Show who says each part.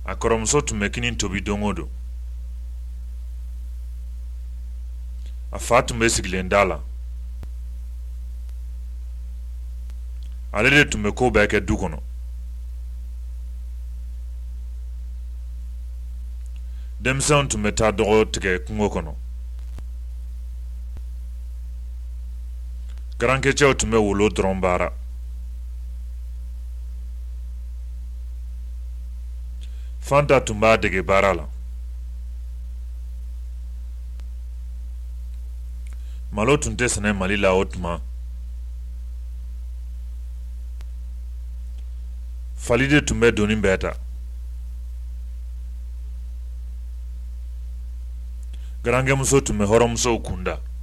Speaker 1: a kɔrɔmuso tun bɛ kini tobi don o don. A fa tun bɛ sigilen da la. Ale de tun bɛ ko bɛɛ kɛ du kɔnɔ. Denmisɛnw tun bɛ taa dɔgɔ tigɛ kungo kɔnɔ. Garankɛcɛw tun bɛ wolo dɔrɔn baara. Fanta tun b'a dege baara la. Malo tun tɛ sɛnɛ Mali la o tuma. Fali de tun bɛ doni bɛɛ ta. Garankɛmuso tun bɛ hɔrɔnmusow kunda.